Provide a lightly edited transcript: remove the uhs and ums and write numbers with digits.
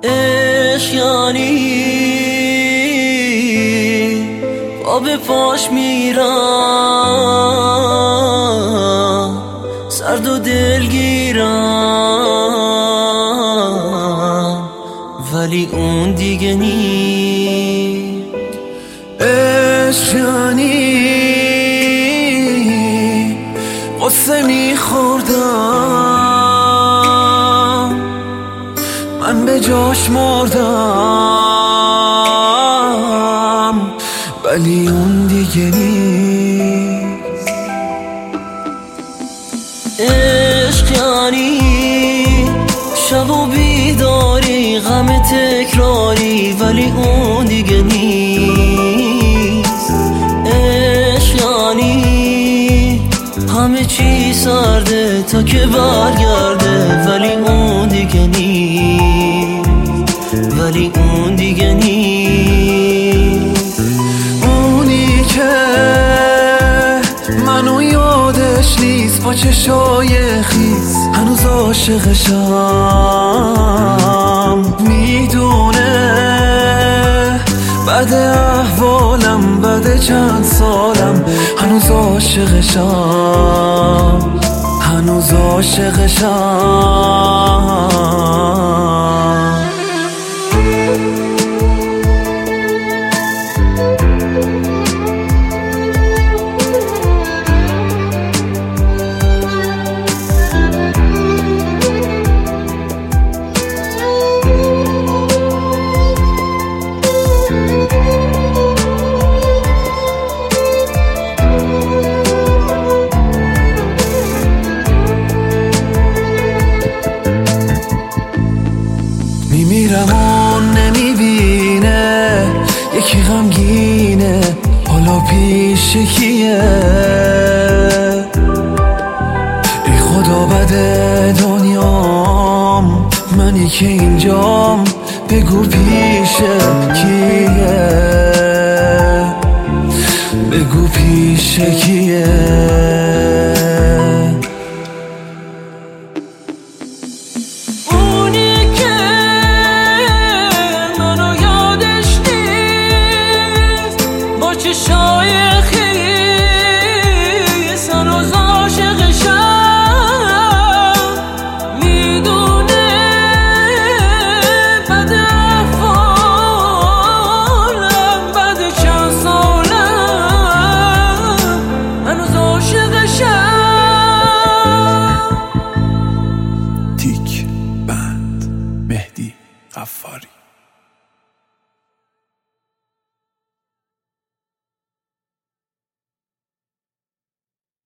عشق یعنی آب پاش میرم، سرد و دلگیرم، ولی اون دیگه نی. عشق یعنی قصه میخوردم، من به جاش مردم، ولی اون دیگه نیست. عشق یعنی شب و بیداری، غم تکراری، ولی اون دیگه نیست. عشق یعنی همه چی سرده تا که برگرده، ولی اون دیگه نیست، ولی اون دیگه نیست. اونی که منو یادش نیست، با چشای خیس هنوز عاشقشم، میدونه بعد احوالم، بعد چند سالم هنوز عاشقشم، هنوز عاشقشم. میمیرم اون نمیبینه، یکی غمگینه حالا پیش کیه؟ ای خدا بده دنیام، منی که اینجام، بگو پیش کیه؟ بگو پیش کیه؟